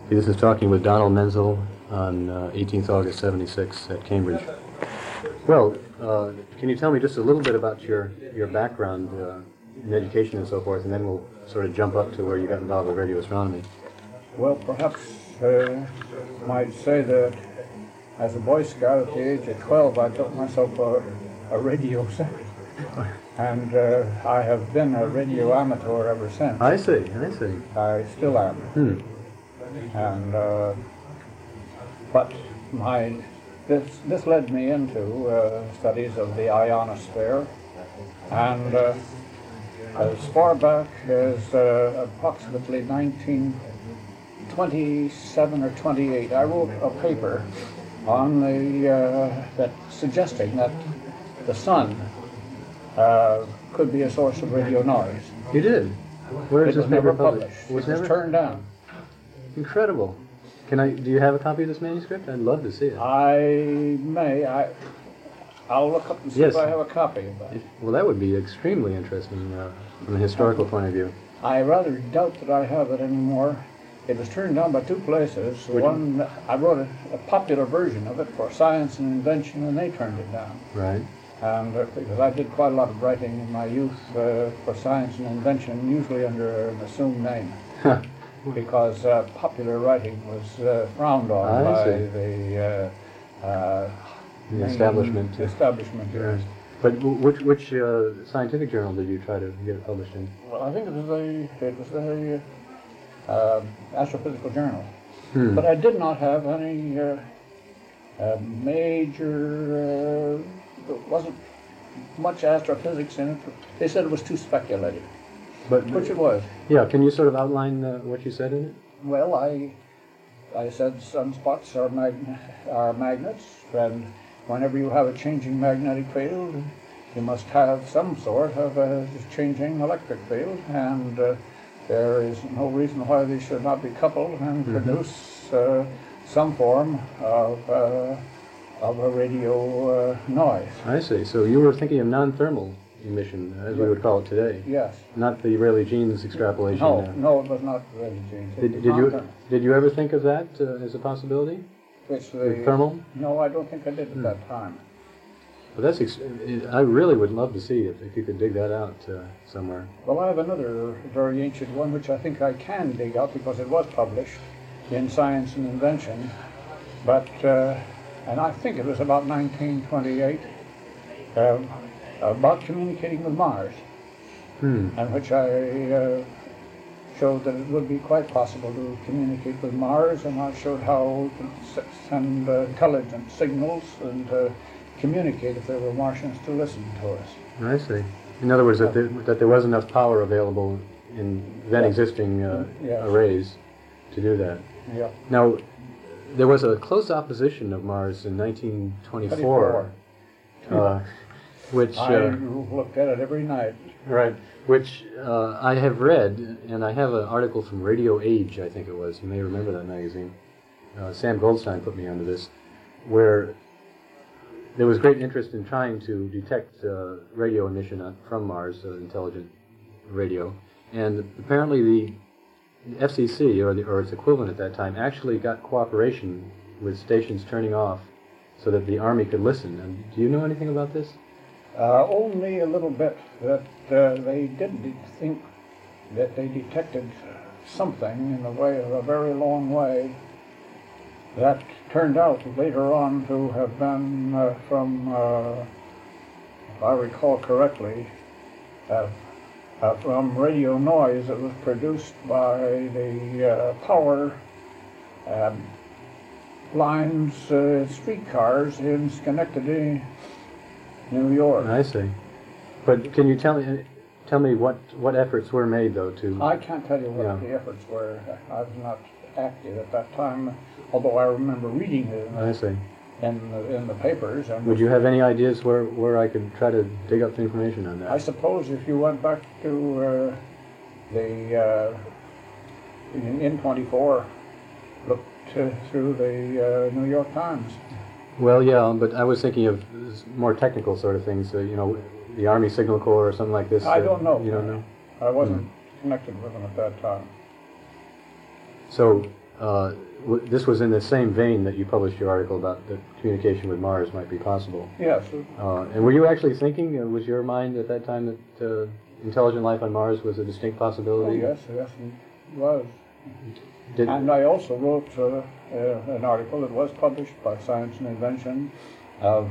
This is talking with Donald Menzel on 18th August 76 at Cambridge. Well, can you tell me just a little bit about your background in education and so forth, and then we'll sort of jump up to where you got involved with radio astronomy. Well, perhaps might say that as a Boy Scout at the age of 12, I built myself a radio set. And I have been a radio amateur ever since. I see. I still am. And but this led me into studies of the ionosphere, and as far back as approximately 1927 or 28, I wrote a paper on that suggesting that the sun could be a source of radio noise. You did? Where is It this was never paper published. It was turned down. Incredible. Do you have a copy of this manuscript? I'd love to see it. I'll look up and see Yes. if I have a copy of that. Well, that would be extremely interesting from a historical point of view. I rather doubt that I have it anymore. It was turned down by two places. One, I wrote a popular version of it for Science and Invention, and they turned it down. Right. And because I did quite a lot of writing in my youth for Science and Invention, usually under an assumed name. Because popular writing was frowned on by the establishment. Establishment, yes. But which scientific journal did you try to get it published in? Well, I think it was the Astrophysical Journal. But I did not have any major. There wasn't much astrophysics in it. They said it was too speculative. Which it was. Yeah, can you sort of outline what you said in it? Well, I said sunspots are magnets, and whenever you have a changing magnetic field, you must have some sort of a changing electric field, and there is no reason why they should not be coupled and produce some form of a radio noise. I see. So you were thinking of non-thermal emission, as we would call it today. Yes. Not the Rayleigh-Jeans extrapolation. No, it was not Rayleigh-Jeans. Did you ever think of that as a possibility? Which thermal? No, I don't think I did at that time. Well, I really would love to see it if you could dig that out somewhere. Well, I have another very ancient one which I think I can dig out because it was published in Science and Invention, but and I think it was about 1928. About communicating with Mars, and which I showed that it would be quite possible to communicate with Mars, and I showed how we could send intelligent signals and communicate if there were Martians to listen to us. I see. In other words, that there was enough power available in then existing arrays to do that. Yeah. Now, there was a close opposition of Mars in 1924. Which I looked at it every night. Right. Which I have read, and I have an article from Radio Age, I think it was. You may remember that magazine. Sam Goldstein put me onto this, where there was great interest in trying to detect radio emission from Mars, intelligent radio, and apparently the FCC, or its equivalent at that time, actually got cooperation with stations turning off so that the Army could listen. And do you know anything about this? Only a little bit. That they did think that they detected something in the way of a very long way that turned out later on to have been from, if I recall correctly, from radio noise that was produced by the power lines, streetcars in Schenectady, New York. I see. But can you tell me what efforts were made, though, to... I can't tell you what the efforts were. I was not active at that time, although I remember reading it in the papers. And would you have any ideas where I could try to dig up the information on that? I suppose if you went back to the N24, looked through the New York Times. Well, yeah, but I was thinking of more technical sort of things, the Army Signal Corps or something like this. I don't know. You don't know? I wasn't connected with them at that time. So, this was in the same vein that you published your article about that communication with Mars might be possible. Yes. And were you actually thinking, was your mind at that time that intelligent life on Mars was a distinct possibility? Oh, yes, it was. And I also wrote an article that was published by Science and Invention of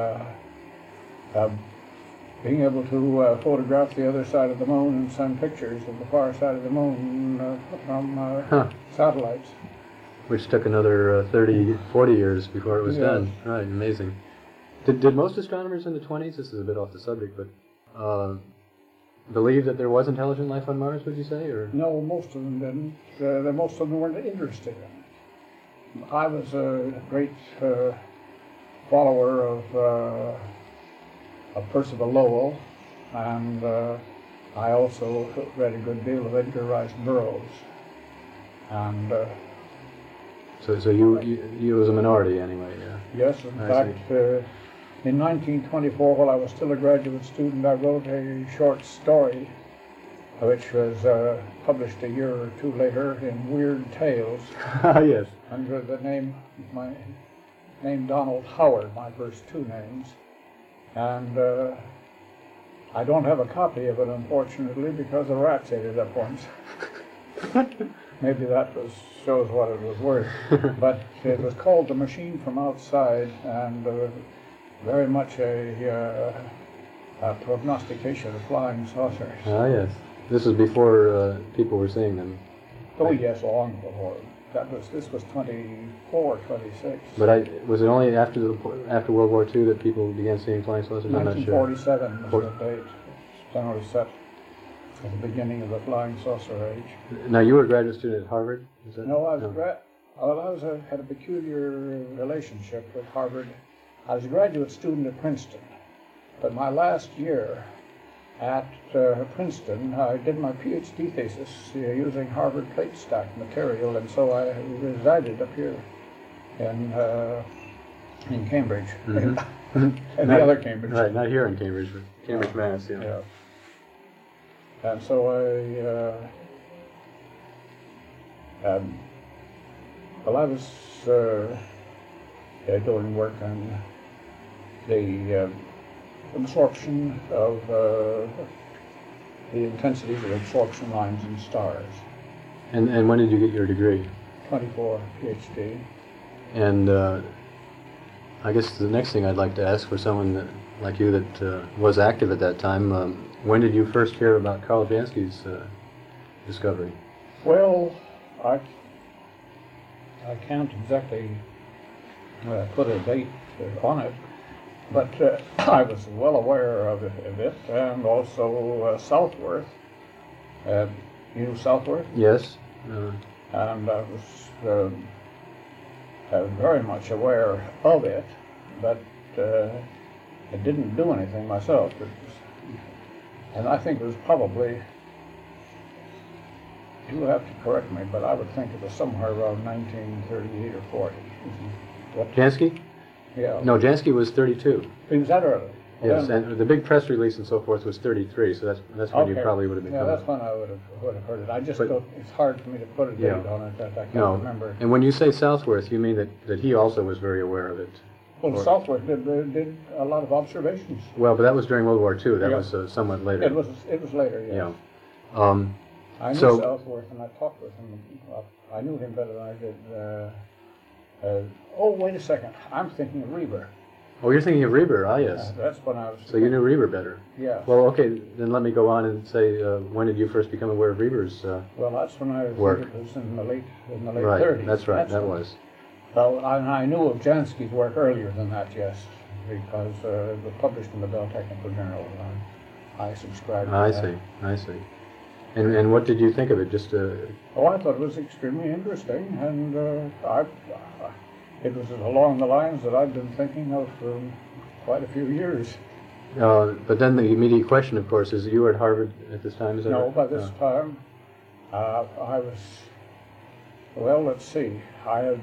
being able to photograph the other side of the moon and send pictures of the far side of the moon from satellites. Which took another 30, 40 years before it was done. Right, amazing. Did most astronomers in the 20s, this is a bit off the subject, but believe that there was intelligent life on Mars, would you say? Or? No, most of them didn't. Most of them weren't interested in it. I was a great follower of Percival Lowell, and I also read a good deal of Edgar Rice Burroughs. And so you was a minority anyway, yeah? Yes, in fact, in 1924, while I was still a graduate student, I wrote a short story, which was published a year or two later in Weird Tales. Yes. Under the name Donald Howard, my first two names. And I don't have a copy of it, unfortunately, because the rats ate it up once. Maybe that shows what it was worth. But it was called The Machine from Outside, and very much a prognostication of flying saucers. Ah, yes. This was before people were seeing them. Oh, yes, long before. This was 24, 26. But was it only after World War II that people began seeing flying saucers? 1947 was the date. It's generally set at the beginning of the flying saucer age. Now, you were a graduate student at Harvard? Is that, no, I had a peculiar relationship with Harvard. I was a graduate student at Princeton, but my last year at Princeton, I did my PhD thesis using Harvard plate stack material, and so I resided up here in Cambridge, mm-hmm. and the other Cambridge. Right, not here in Cambridge, but Cambridge, Mass. Yeah. And so I was doing work on the absorption of the intensities of absorption lines in stars. And when did you get your degree? 24, PhD. And I guess the next thing I'd like to ask for someone like you that was active at that time, when did you first hear about Karl Jansky's discovery? Well, I can't exactly put a date on it, but I was well aware of it, and also Southworth. You knew Southworth? Yes. And I was very much aware of it, but I didn't do anything myself. And I think it was probably, you will have to correct me, but I would think it was somewhere around 1938 or 40. Jansky? Yeah. No, Jansky was 32. Was that early? Yes, and the big press release and so forth was 33, so that's when you probably would have been. Yeah, that's when I would have heard it. I just don't, it's hard for me to put a date on it that I can't remember. And when you say Southworth, you mean that he also was very aware of it? Well, Southworth did a lot of observations. Well, but that was during World War II. That was somewhat later. It was later, yes. Yeah. I knew Southworth, and I talked with him. I knew him better than I did. Wait a second. I'm thinking of Reber. Oh, you're thinking of Reber, yes. That's when I was... So you knew Reber better. Yeah. Well, okay, then let me go on and say, when did you first become aware of Reber's Well, that's when I work? It was in the late 30s. Right, that's right, that was. Well, I knew of Jansky's work earlier than that, yes, because it was published in the Bell Technical Journal. I subscribed to that. I see. And what did you think of it? I thought it was extremely interesting, and it was along the lines that I've been thinking of for quite a few years. But then the immediate question, of course, is you were at Harvard at this time? Is that No, right? by this time, I was, well, let's see, I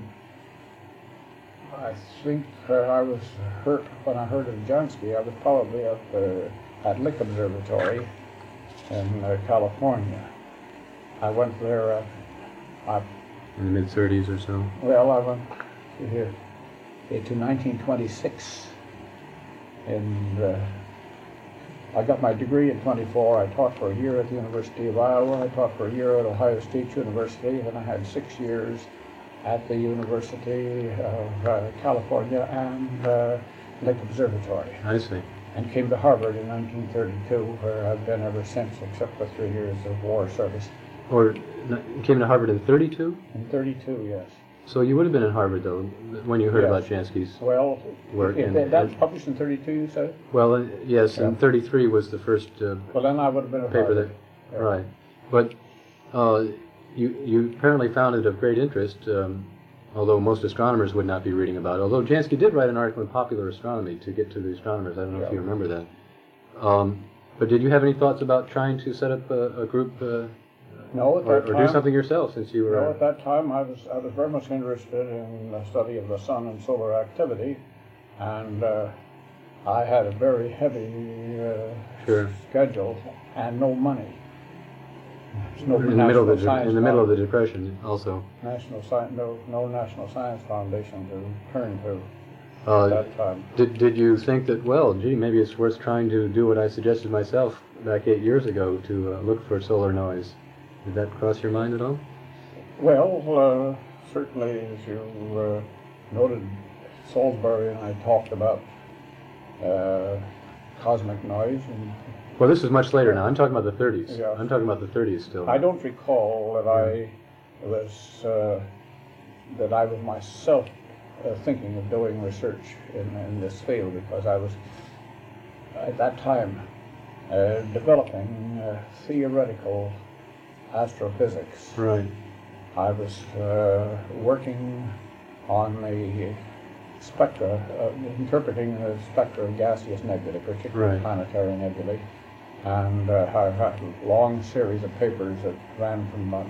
think I was hurt when I heard of Jansky. I was probably at Lick Observatory in California. I went there, in the mid-30s or so? Well, I went here to 1926, and I got my degree in 24. I taught for a year at the University of Iowa. I taught for a year at Ohio State University, and I had 6 years at the University of California and Lake Observatory. I see. And came to Harvard in 1932, where I've been ever since, except for 3 years of war service. Or you came to Harvard in 32? In 32, yes. So you would have been in Harvard, though, when you heard Yes. about Jansky's Well, work. that's published in 32, you said? Well, yes, Yeah. and 33 was the first Well, then I would have been at paper Harvard. that... Right. But you apparently found it of great interest, although most astronomers would not be reading about it. Although Jansky did write an article in Popular Astronomy to get to the astronomers. I don't know if you remember that. But did you have any thoughts about trying to set up a group No, at or that time, do something yourself, since you were... no, at that time I was very much interested in the study of the sun and solar activity, and I had a very heavy Sure. schedule and no money. There's no in the middle of National the Science Depression, also. no National Science Foundation to turn to Uh, at that time. Did you think that, well, gee, maybe it's worth trying to do what I suggested myself back 8 years ago, to look for solar noise? Did that cross your mind at all? Well, certainly, as you noted, Salisbury and I talked about cosmic noise, and Well, this is much later now. I'm talking about the 30s. Yeah. I'm talking about the 30s still. I don't recall that I was myself thinking of doing research in this field, because I was at that time developing theoretical astrophysics. Right. I was working on the spectra, interpreting the spectra of gaseous nebulae, particularly Right. planetary nebulae. And I had a long series of papers that ran from about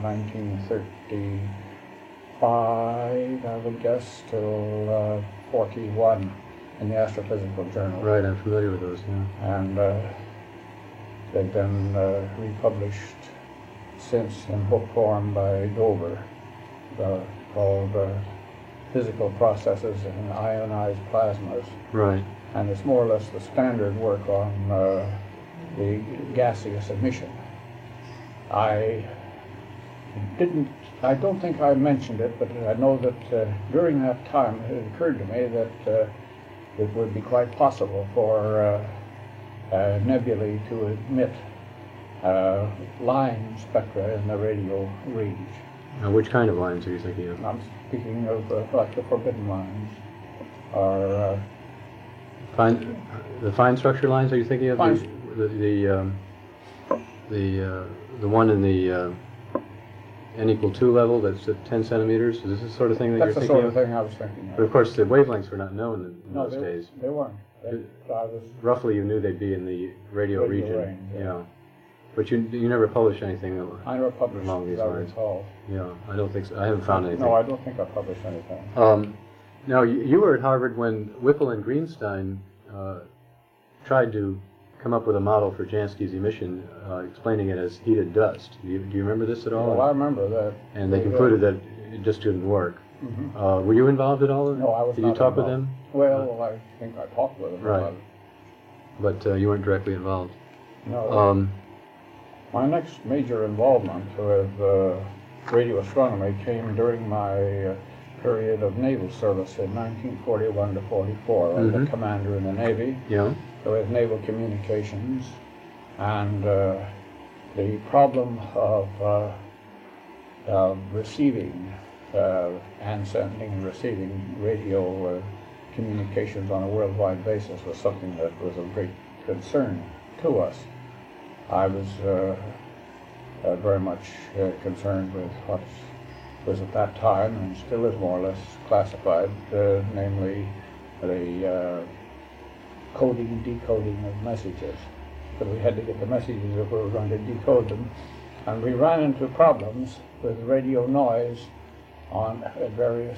1935, I would guess, till 41 in the Astrophysical Journal. Right, I'm familiar with those, yeah. And they've been republished since in book form by Dover, called Physical Processes in Ionized Plasmas. Right. And it's more or less the standard work on the gaseous emission. I don't think I mentioned it, but I know that during that time it occurred to me that it would be quite possible for nebulae to emit line spectra in the radio range. Now, which kind of lines are you thinking of? I'm speaking of like the forbidden lines, or The fine structure lines, are you thinking of? Fine- The one in the n equal 2 level that's at 10 centimeters? Is this the sort of thing that that's you're the thinking sort of? of thing I was thinking But of. of course, the wavelengths were not known in No, those days. they weren't. I was Roughly, you knew they'd be in the radio Radio region. range, yeah. Yeah. But you never published anything. I never published, Along these as I lines. recall. Yeah, I don't think so. I haven't found anything. No, I don't think I published anything. Now, you were at Harvard when Whipple and Greenstein tried to come up with a model for Jansky's emission, explaining it as heated dust. Do you remember this at all? Well, I remember that. And they concluded that it just didn't work. Were you involved at all? No, I was Did not you talk with involved. them? Well, I think I talked with them Right. about it. But you weren't directly involved. No, my next major involvement with radio astronomy came during my period of naval service in 1941 to 44. I was a commander in the Navy Yeah. with naval communications, and the problem of receiving and sending and receiving radio communications on a worldwide basis was something that was of great concern to us. I was very much concerned with what was at that time, and still is more or less classified, namely the coding and decoding of messages. But we had to get the messages if we were going to decode them. And we ran into problems with radio noise on various,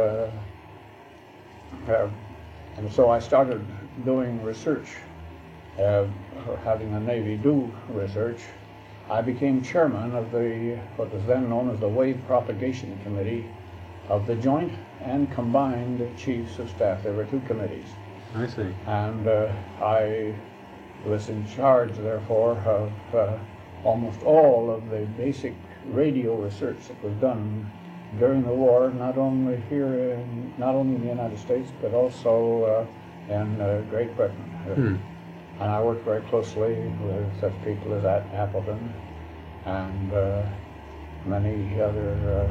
and so I started doing research, or having the Navy do research I became chairman of what was then known as the Wave Propagation Committee of the Joint and Combined Chiefs of Staff. There were two committees. I see. And I was in charge, therefore, of almost all of the basic radio research that was done during the war, not only in the United States, but also in Great Britain. And I worked very closely with such people as Appleton and many other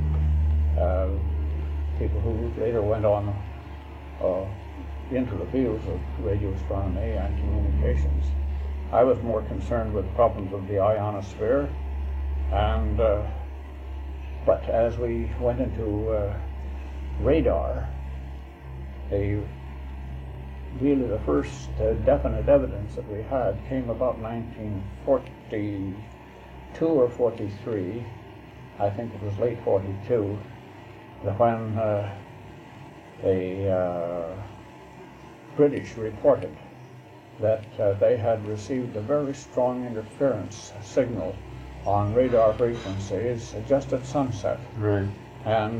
people who later went on into the fields of radio astronomy and communications. I was more concerned with problems of the ionosphere, and but as we went into radar, really the first definite evidence that we had came about 1942 or 43. I think it was late 42, when the British reported that they had received a very strong interference signal on radar frequencies just at sunset. Right. And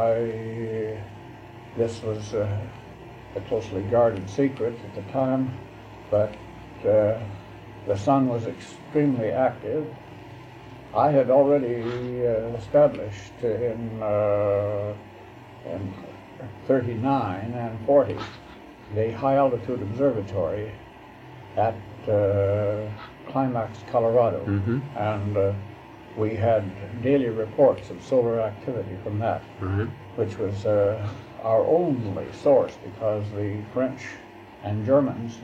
this was a closely guarded secret at the time, but the sun was extremely active. I had already established in 39 and 40 the high altitude observatory at Climax, Colorado, and we had daily reports of solar activity from that, which was our only source, because the French and Germans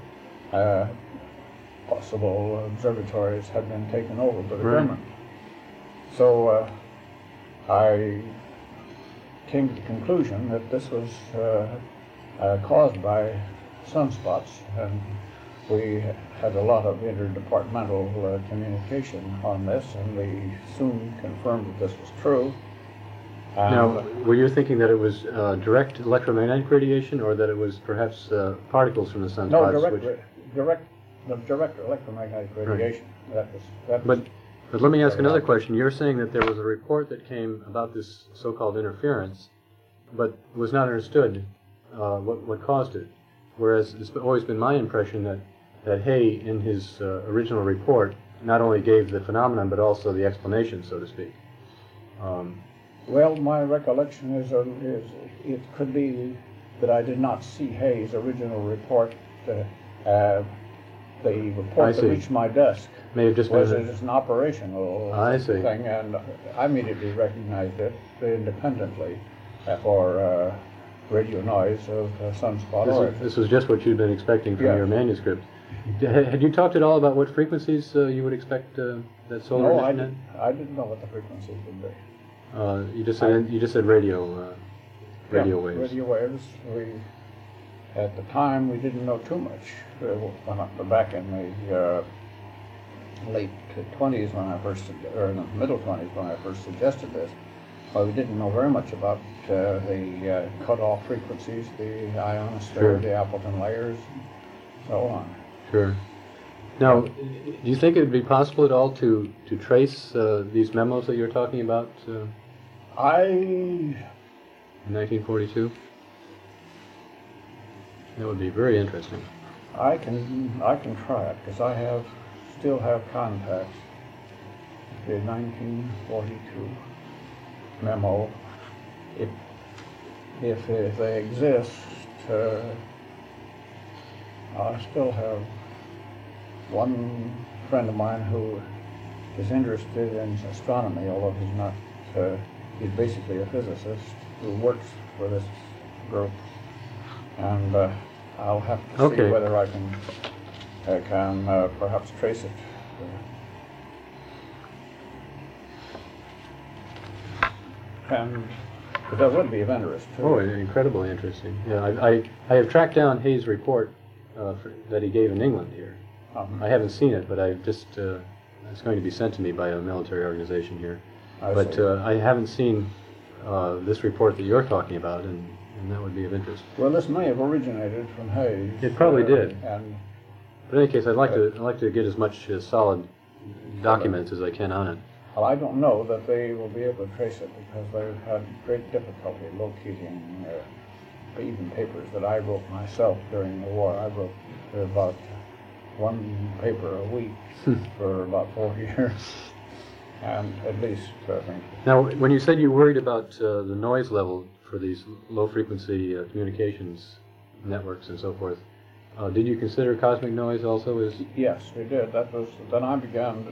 possible observatories had been taken over by the Germans. So I came to the conclusion that this was caused by sunspots, and we had a lot of interdepartmental communication on this, and we soon confirmed that this was true. Now, were you thinking that it was direct electromagnetic radiation, or that it was perhaps particles from the sunspots? No, direct electromagnetic radiation. Right. But let me ask another question. You're saying that there was a report that came about this so-called interference, but was not understood what caused it. Whereas it's always been my impression that Hay, in his original report, not only gave the phenomenon, but also the explanation, so to speak. Well, my recollection is it could be that I did not see Hay's original report. The report that reached my desk may have just was just an operational thing, and I immediately recognized it independently for radio noise of sunspot. This was just what you'd been expecting from your manuscript. Had you talked at all about what frequencies you would expect that solar emission at? I didn't know what the frequencies would be. You just said radio waves. Radio waves. At the time, we didn't know too much. Back in the late 20s, or in the middle 20s, when I first suggested this, we didn't know very much about the cutoff frequencies, the ionosphere, the Appleton layers, and so on. Sure. Now, do you think it would be possible at all to trace these memos that you're talking about in 1942? That would be very interesting. I can try it, because I still have contacts. The 1942 memo, if they exist, I still have one friend of mine who is interested in astronomy, although he's not, he's basically a physicist who works for this group, and I'll have to see whether I can perhaps trace it. And that would be of interest too. Oh, incredibly interesting. Yeah, I have tracked down Hay's report that he gave in England here. I haven't seen it, but I've just it's going to be sent to me by a military organization here. I haven't seen this report that you're talking about, and that would be of interest. Well, this may have originated from Hay. It probably did. But in any case, I'd like to get as much solid documents as I can on it. Well, I don't know that they will be able to trace it because they've had great difficulty locating even papers that I wrote myself during the war. I wrote about one paper a week for about 4 years, and at least, I think. Now, when you said you worried about the noise level for these low-frequency communications networks and so forth, did you consider cosmic noise also as... Yes, we did. That was, then I began,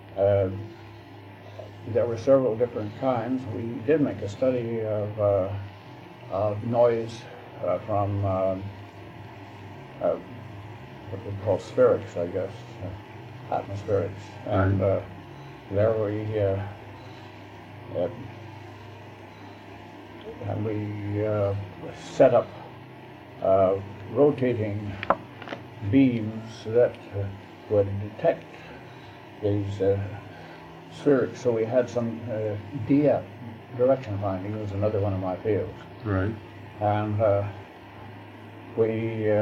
there were several different kinds. We did make a study of noise from what we call spherics, I guess, atmospherics. And there we set up rotating beams that would detect these spherics. So we had some DF, direction finding, was another one of my fields. Right. And we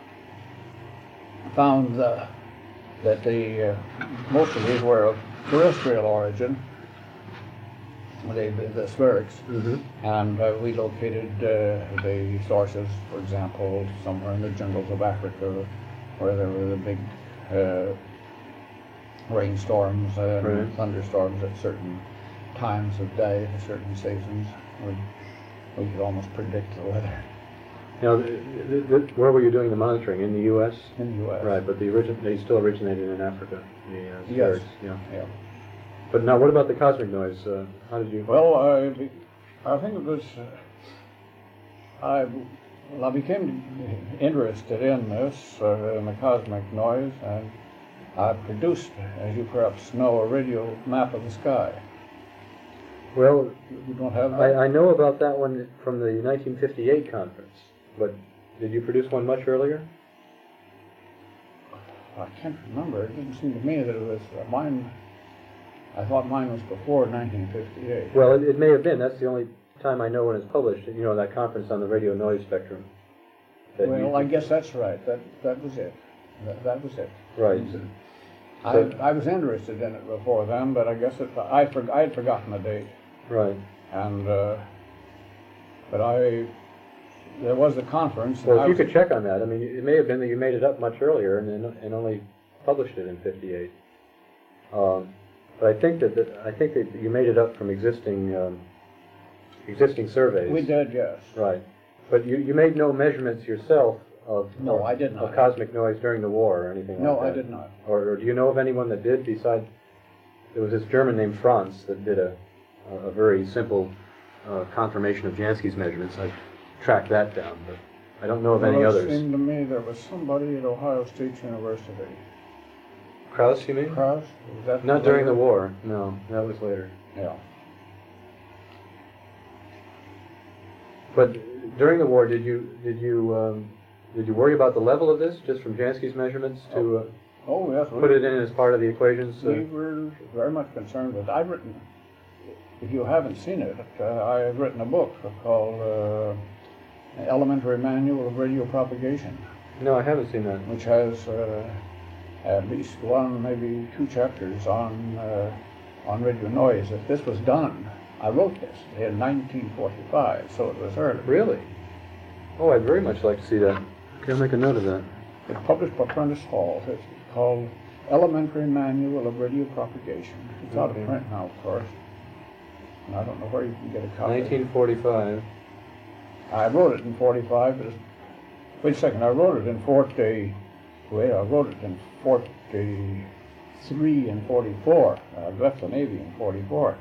found that most of these were of terrestrial origin, the spherics, and we located the sources, for example, somewhere in the jungles of Africa, where there were the big rainstorms and thunderstorms at certain times of day, at certain seasons. We could almost predict the weather. Now, where were you doing the monitoring? In the U.S.? In the U.S. Right, but they still originated in Africa, the Yes. Yeah. Yeah. But now, what about the cosmic noise? How did you... Well, I think it was... I became interested in this, in the cosmic noise, and I produced, as you perhaps know, a radio map of the sky. Well, you don't have that? I know about that one from the 1958 conference, but did you produce one much earlier? I can't remember. It didn't seem to me that it was mine. I thought mine was before 1958. Well, it may have been. That's the only time I know when it's published. You know, that conference on the radio noise spectrum. Well, I guess that's right. That was it. That was it. Right. I was interested in it before then, but I guess I had forgotten the date. Right. And but there was a conference. Well, if you could check on that, I mean, it may have been that you made it up much earlier and only published it in '58. But I think that you made it up from existing surveys. We did, yes. Right. But you made no measurements yourself of I did not. Of cosmic noise during the war or anything like that? No, I did not. Or do you know of anyone that did besides... There was this German named Franz that did a very simple confirmation of Jansky's measurements. I tracked that down, but I don't know of any others. It seemed to me there was somebody at Ohio State University. Krauss, you mean? Krauss? Was that Not during the war. No, that was later. Yeah. But during the war, did you worry about the level of this, just from Jansky's measurements, to oh yes, put it in as part of the equations? We were very much concerned with it. I've written, if you haven't seen it, I've written a book called Elementary Manual of Radio Propagation. No, I haven't seen that. Which has at least one, maybe two chapters on radio noise. If this was done, I wrote this in 1945, so it was early. Really? Oh, I'd very much like to see that. Okay, I'll make a note of that. It's published by Prentice Hall. It's called Elementary Manual of Radio Propagation. It's out of print now, of course. And I don't know where you can get a copy. 1945. I wrote it in 45, but wait a second, I wrote it in 43 and 44. I left the Navy in 44.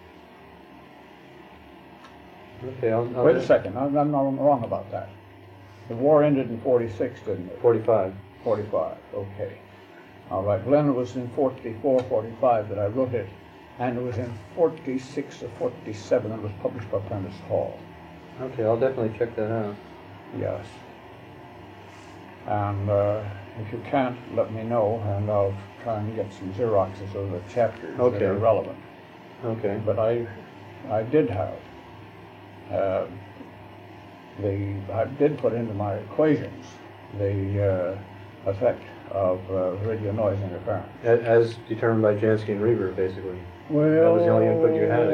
Okay, I'll wait a second, I'm wrong about that. The war ended in 46, didn't it? 45. 45, okay. All right, well then it was in 44, 45 that I wrote it, and it was in 46 or 47 that it was published by Prentice Hall. Okay, I'll definitely check that out. Yes. And if you can't, let me know, and I'll try and get some Xeroxes of the chapters that are relevant. Okay. But I did have I did put into my equations the effect of radio noise interference. As determined by Jansky and Reber, basically. Well, that was the only input you had,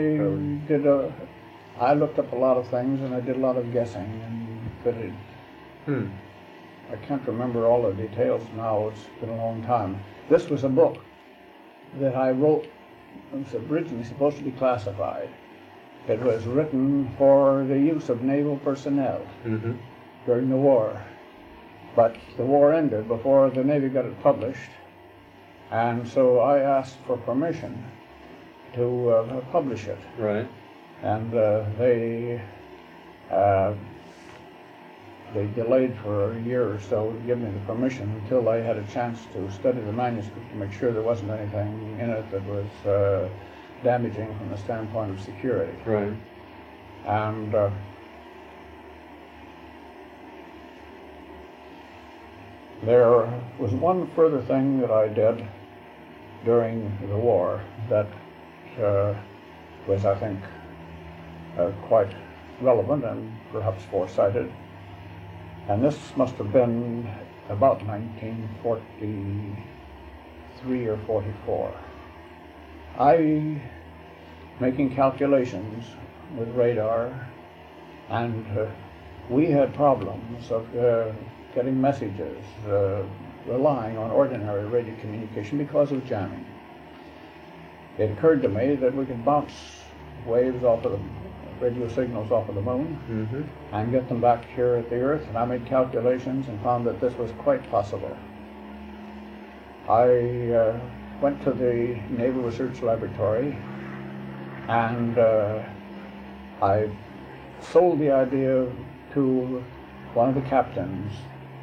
I looked up a lot of things, and I did a lot of guessing, and fitted. I can't remember all the details now. It's been a long time. This was a book that I wrote. It was originally supposed to be classified. It was written for the use of naval personnel during the war. But the war ended before the Navy got it published, and so I asked for permission to publish it. Right. And they delayed for a year or so to give me the permission until I had a chance to study the manuscript to make sure there wasn't anything in it that was damaging from the standpoint of security. Right. And there was one further thing that I did during the war that was, I think, quite relevant and perhaps foresighted. And this must have been about 1943 or 44. Making calculations with radar, and we had problems of getting messages, relying on ordinary radio communication because of jamming. It occurred to me that we could bounce waves off of the radio signals off of the moon and get them back here at the Earth, and I made calculations and found that this was quite possible. I went to the Naval Research Laboratory, and I sold the idea to one of the captains,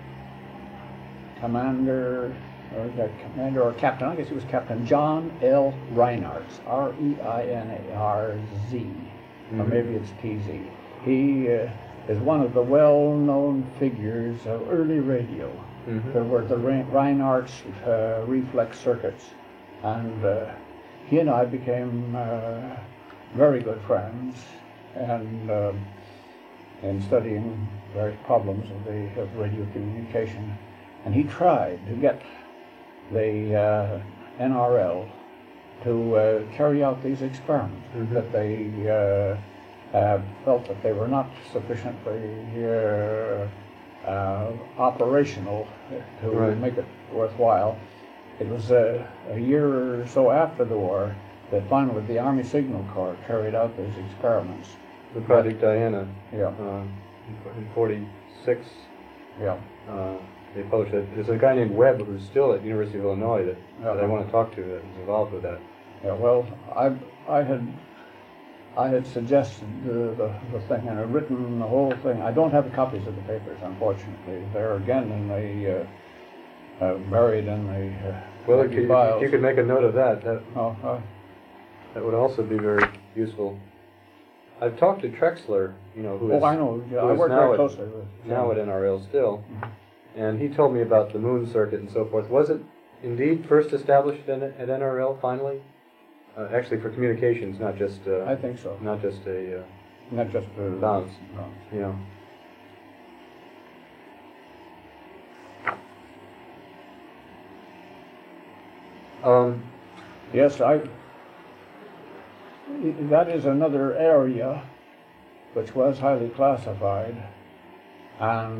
commander or captain, I guess he was Captain John L. Reinarz, R-E-I-N-A-R-Z, or maybe it's T-Z. He is one of the well-known figures of early radio. There were the Reinarz reflex circuits, and he and I became very good friends, and in studying various problems of radio communication. And he tried to get the NRL to carry out these experiments, that they felt that they were not sufficiently operational to make it worthwhile. It was a year or so after the war that finally the Army Signal Corps carried out these experiments. The Project Diana. Yeah. In 46. Yeah. They published it. There's a guy named Webb who's still at the University of Illinois that I want to talk to that is involved with that. Yeah. Well, I had suggested the thing and I'd written the whole thing. I don't have the copies of the papers, unfortunately. They're again in the buried in the well, if you files. could make a note of that, that would also be very useful. I've talked to Trexler, who is I know. Yeah, I work very closely with him. Now at NRL still, and he told me about the moon circuit and so forth. Was it indeed first established at NRL finally? Actually, for communications, not just. I think so. Not just a. Not just a bounce. No. Yes, that is another area which was highly classified, and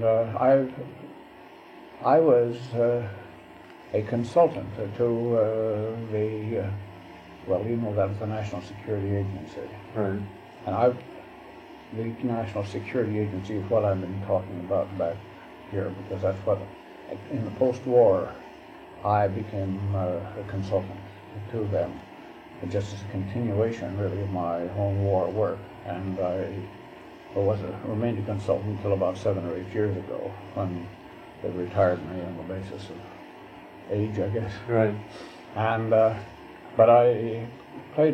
I was a consultant to that was the National Security Agency. Right. And the National Security Agency is what I've been talking about back here, because that's what, in the post-war, I became a consultant to them. Just as a continuation, really, of my home war work. And I remained a consultant until about 7 or 8 years ago, when they retired me on the basis of age, I guess. Right. And but I played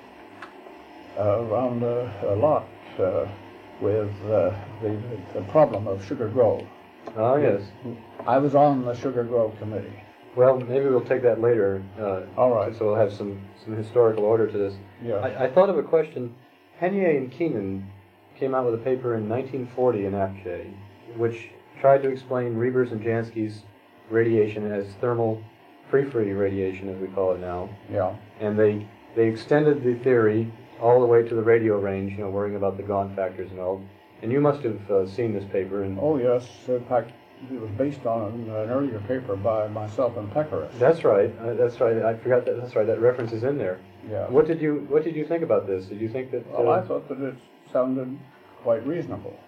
around a lot with the problem of Sugar Grove. Oh, yes. I was on the Sugar Grove committee. Well, maybe we'll take that later. All right. So we'll have some historical order to this. Yeah. I thought of a question. Henier and Keenan came out with a paper in 1940 in APJ, which tried to explain Reber's and Jansky's radiation as thermal free radiation, as we call it now. Yeah. And they extended the theory all the way to the radio range, worrying about the Gaunt factors and all. And you must have seen this paper. And oh, yes. In fact, it was based on an earlier paper by myself and Pecoris. That's right. That's right. I forgot that. That's right. That reference is in there. Yeah. What did you think about this? Did you think that? Well, I thought that it sounded quite reasonable.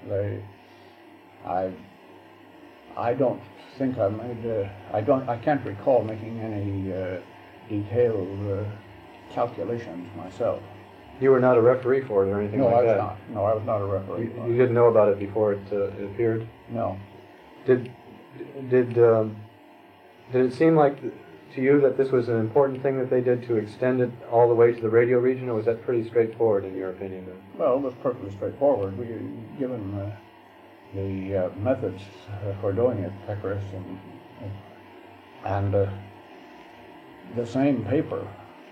I don't think I made. I can't recall making any detailed calculations myself. You were not a referee for it or anything like that? No, I was not. No, I was not a referee. You didn't know about it before it appeared? No. Did it seem like to you that this was an important thing that they did to extend it all the way to the radio region, or was that pretty straightforward in your opinion? Well, it was perfectly straightforward. Given the methods for doing it, Pecoris and the same paper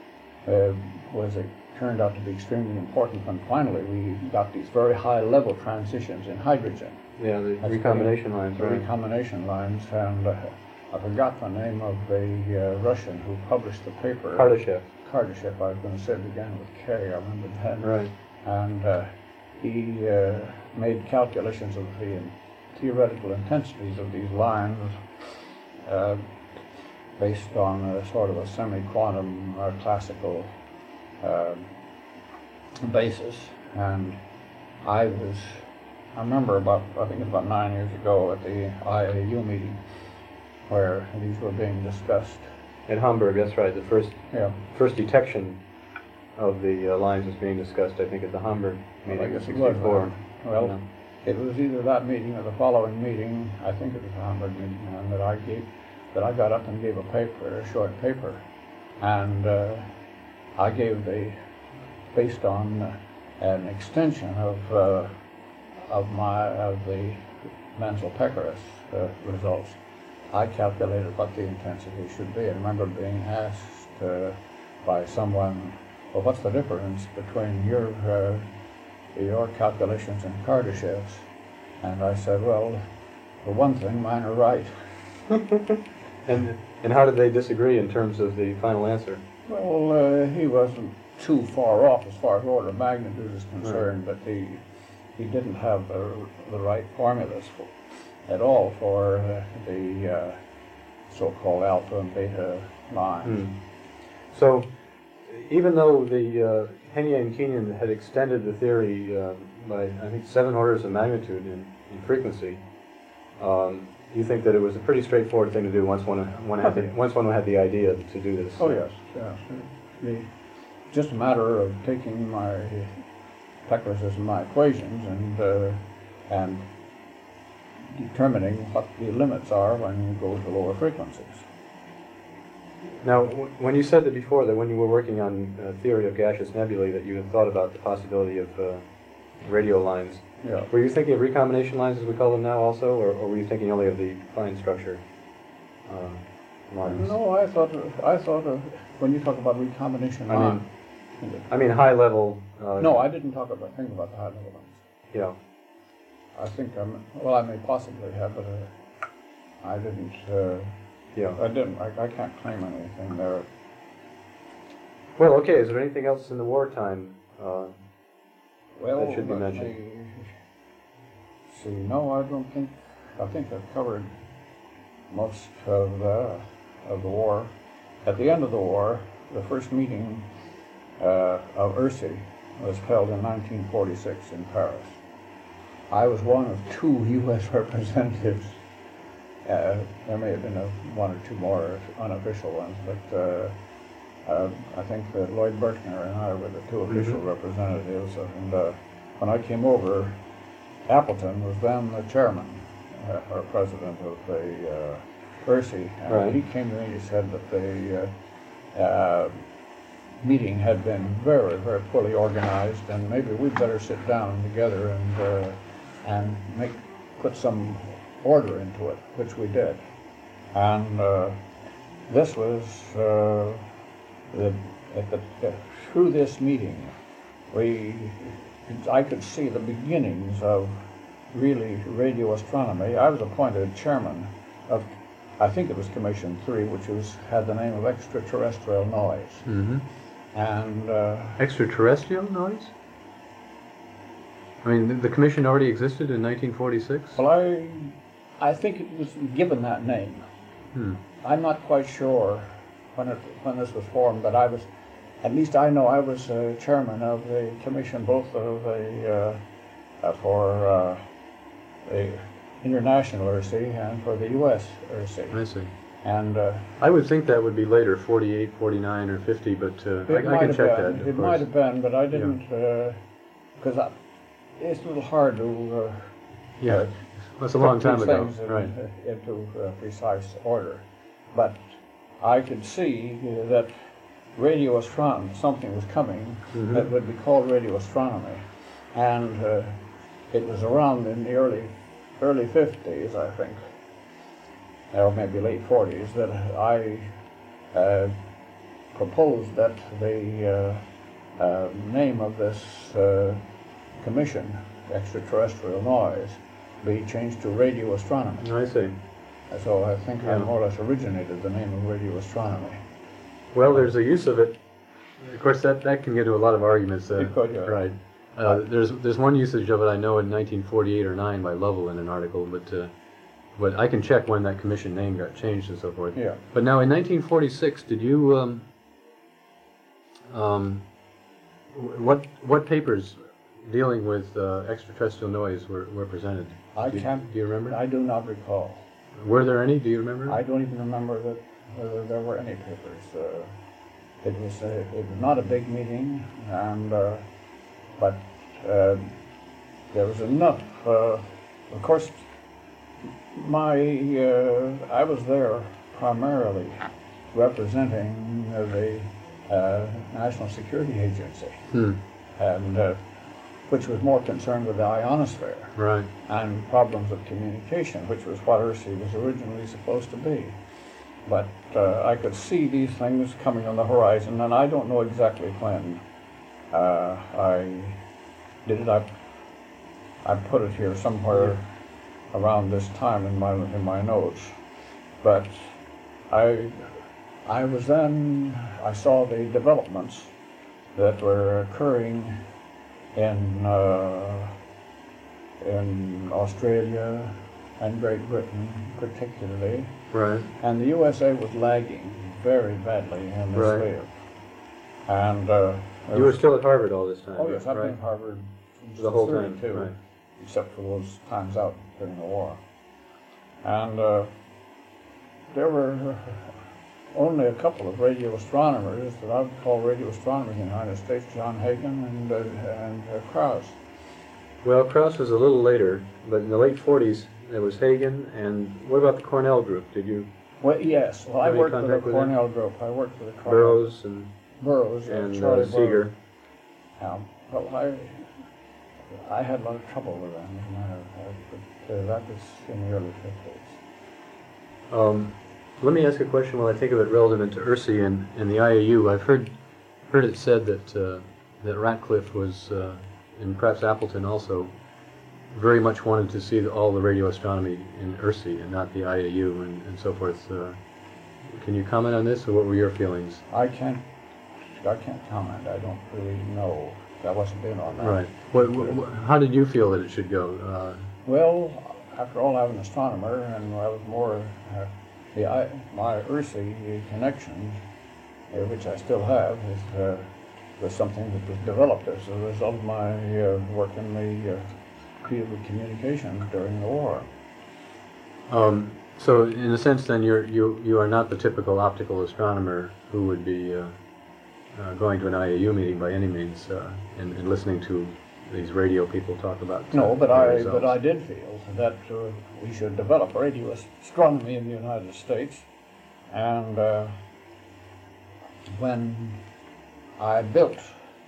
turned out to be extremely important when finally we got these very high level transitions in hydrogen. Yeah, the recombination lines, right? Recombination lines, and I forgot the name of the Russian who published the paper. Kardashev. Kardashev, I was going to say it again with K, I remember that. Right. And he made calculations of the theoretical intensities of these lines based on a sort of a semi-quantum classical basis. And I remember I think it was about 9 years ago at the IAU meeting where these were being discussed. At Hamburg, that's right. The first detection of the lines was being discussed, I think, at the Hamburg meeting. Well, I guess it was. Well, it was either that meeting or the following meeting. I think it was the Hamburg meeting, and that I got up and gave a short paper, and I gave based on an extension of the Menzel-Pecoris results. I calculated what the intensity should be. I remember being asked by someone, well, what's the difference between your calculations and Kardashev's? And I said, well, for one thing, mine are right. And how did they disagree in terms of the final answer? Well, he wasn't too far off as far as order of magnitude is concerned, but he didn't have the right formulas at all for the so-called alpha and beta lines. So, even though the Henyey and Kenyon had extended the theory by, I think, 7 orders of magnitude in frequency, you think that it was a pretty straightforward thing to do once one had the idea to do this? Oh yes, yes. Just a matter of taking my Pecoris and my equations and determining what the limits are when you go to lower frequencies. Now, when you said that before, that when you were working on theory of gaseous nebulae, that you had thought about the possibility of radio lines, yeah. Were you thinking of recombination lines, as we call them now, also, or were you thinking only of the fine structure lines? No, I thought of when you talk about recombination lines. I mean high level. No, I didn't think about the high level lines. Yeah. I think I may possibly have, but I didn't. Yeah. I didn't. I can't claim anything there. Well, okay. Is there anything else in the wartime that should be mentioned? See, no, I don't think. I think I've covered most of the war. At the end of the war, the first meeting of URSI was held in 1946 in Paris. I was one of 2 U.S. representatives. There may have been one or two more unofficial ones, but I think that Lloyd Berkner and I were the 2 official representatives. And when I came over, Appleton was then the chairman or president of the URSI. And right. He came to me and he said that the meeting had been very, very poorly organized, and maybe we'd better sit down together and put some order into it, which we did. And this was through this meeting, I could see the beginnings of really radio astronomy. I was appointed chairman of I think it was Commission 3, which had the name of extraterrestrial noise. Mm-hmm. And extraterrestrial noise? I mean, the commission already existed in 1946? well, I think it was given that name. I'm not quite sure when this was formed, but at least I know I was chairman of the commission, both of for the international ERSI and for the U.S. ERSI. I see. And I would think that would be later, 48, 49, or 50, but I can check that. It might have been, but I didn't, because it's a little hard to that's a long time ago, right? Into precise order. But I could see that radio astronomy, something was coming that would be called radio astronomy, and it was around in the early 50s, I think, or maybe late 40s, that I proposed that the name of this commission, extraterrestrial noise, be changed to radio astronomy. I see. So I think I more or less originated the name of radio astronomy. Well, there's a use of it. Of course, that can get into a lot of arguments. It could, yeah. Right. There's one usage of it I know in 1948 or 9 by Lovell in an article, but I can check when that commission name got changed and so forth. Yeah. But now in 1946, did you what papers dealing with extraterrestrial noise were presented? Do you remember? I do not recall. Were there any? Do you remember? I don't even remember whether there were any papers. It was not a big meeting, and but there was enough. Of course, I was there primarily representing the National Security Agency, and which was more concerned with the ionosphere, right, and problems of communication, which was what ERSI was originally supposed to be. But I could see these things coming on the horizon, and I don't know exactly when I did it. I put it here somewhere around this time in my notes. But I was then, I saw the developments that were occurring in Australia and Great Britain particularly. right, And the USA was lagging very badly in this field. And you were still at Harvard all this time? oh yes, I've right? been at Harvard The whole time, too, right. except for those times out during the war. And there were only a couple of radio astronomers that I would call radio astronomers in the United States, John Hagen and Krauss. Well, Krauss was a little later, but in the late 40s there was Hagen, and what about the Cornell group? Did you? Well, yes. Well, I Have any worked with the contact with Cornell group. I worked with the Cornell. Burroughs and Charlie Seeger. Burroughs. Well, I had a lot of trouble with them, but that was in the early 50s. Let me ask a question while I think of it relevant to ERSI and the IAU. I've heard it said that Ratcliffe was, and perhaps Appleton also, very much wanted to see all the radio astronomy in ERSI and not the IAU and so forth. Can you comment on this, or what were your feelings? I can't comment. I don't really know. I wasn't in on that. Right. How did you feel that it should go? Well, after all, I'm an astronomer, and I was more my ERSI connection, which I still have, was something that was developed as a result of my work in the field of communication during the war. So, in a sense, then you are not the typical optical astronomer who would be going to an IAU meeting by any means and listening to these radio people talk about. No, but I did feel that we should develop radio astronomy in the United States, and when I built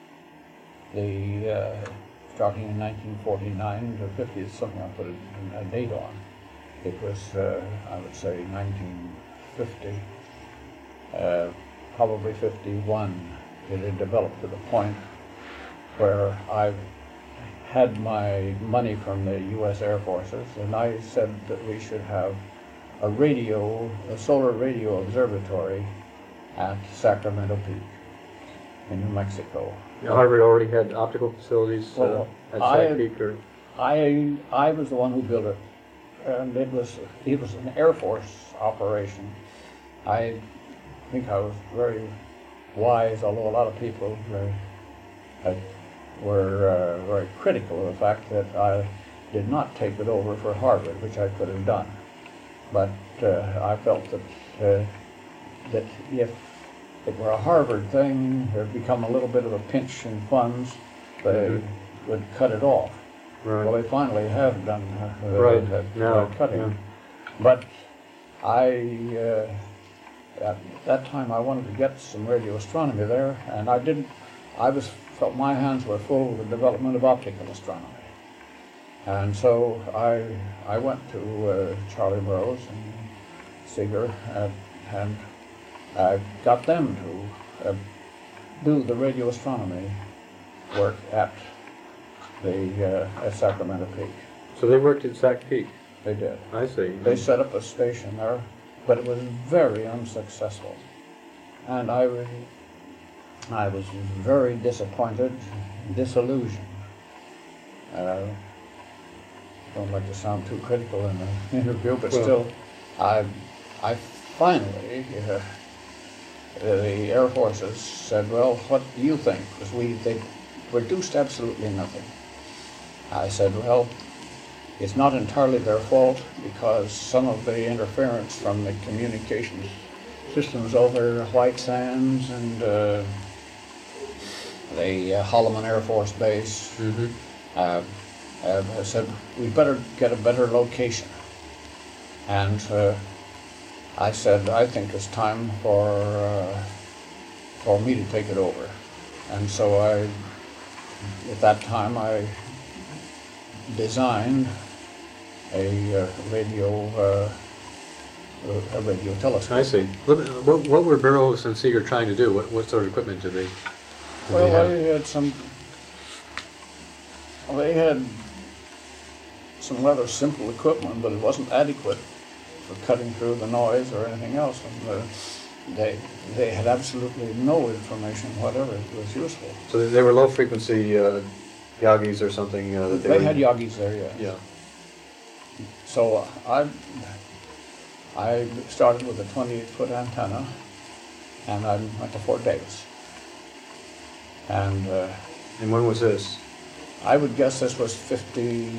the starting in 1949 to 50 is something I put a date on. It was I would say 1950, probably 51. It had developed to the point where I had my money from the U.S. Air Forces, and I said that we should have a solar radio observatory at Sacramento Peak in New Mexico. Harvard already had optical facilities at Sac Peak, or I was the one who built it, and it was an Air Force operation. I think I was very wise, although a lot of people were very critical of the fact that I did not take it over for Harvard, which I could have done. But I felt that if it were a Harvard thing, there'd become a little bit of a pinch in funds. They would cut it off. right. Well, they finally have done Right. now cutting. Yeah. But at that time, I wanted to get some radio astronomy there, and I didn't. Felt my hands were full with the development of optical astronomy, and so I went to Charlie Burroughs and Seeger, and I got them to do the radio astronomy work at Sacramento Peak. So they worked at Sac Peak. They did. I see. They set up a station there, but it was very unsuccessful, and I was very disappointed, disillusioned. Don't like to sound too critical in the interview, but still, I finally, the Air Forces said, "Well, what do you think?" Because they produced absolutely nothing. I said, "Well, it's not entirely their fault, because some of the interference from the communications systems over White Sands and the Holloman Air Force Base I said, we better get a better location." And I said, "I think it's time for me to take it over." And so at that time, I designed a radio telescope. I see. What were Burroughs and Seeger trying to do? What sort of equipment did they Well, have? they had some rather simple equipment, but it wasn't adequate for cutting through the noise or anything else. And they had absolutely no information whatever that was useful. So they were low frequency Yagis or something that They had Yagis there, yes. Yeah. So I started with a 28-foot antenna, and I went to Fort Davis. And when was this? I would guess this was 50.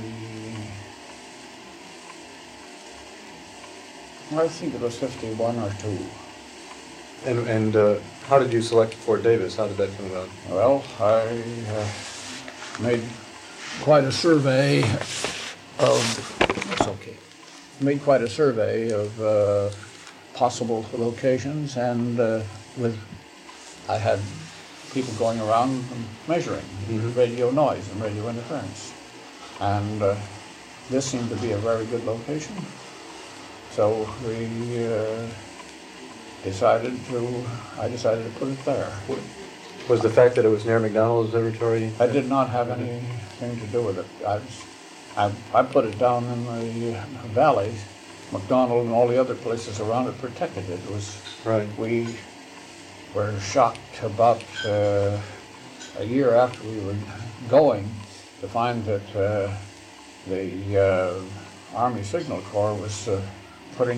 I think it was 51 or 2. And how did you select Fort Davis? How did that come about? Well, I made quite a survey of. That's okay. Made quite a survey of possible locations, and I had people going around and measuring radio noise and radio interference, and this seemed to be a very good location. So I decided to put it there. Was the fact that it was near McDonald Observatory? I did not have anything to do with it. I put it down in the valley. McDonald and all the other places around it protected it. It was Right. We were shocked about a year after we were going to find that the Army Signal Corps was putting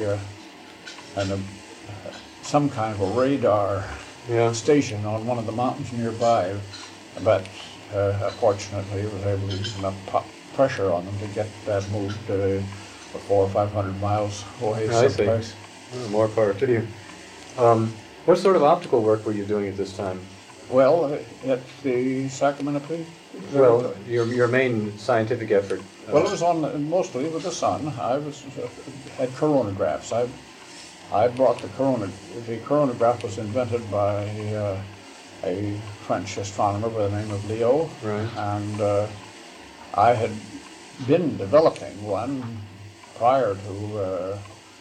some kind of a radar station on one of the mountains nearby, but fortunately was able to use enough pressure on them to get that moved 400 or 500 miles away someplace. Oh, more power to you. What sort of optical work were you doing at this time? Well, at the Sacramento Peak. Well, your main scientific effort. Well, it was mostly with the sun. I was at coronagraphs. I brought the coronagraph was invented by a French astronomer by the name of Leo. Right. And I had been developing one prior to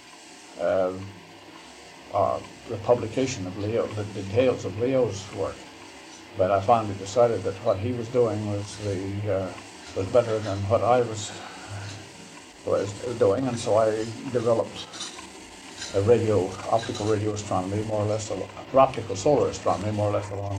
the publication of Leo, the details of Leo's work. But I finally decided that what he was doing was better than what I was what I was doing, and so I developed optical radio astronomy, more or less, optical solar astronomy, more or less along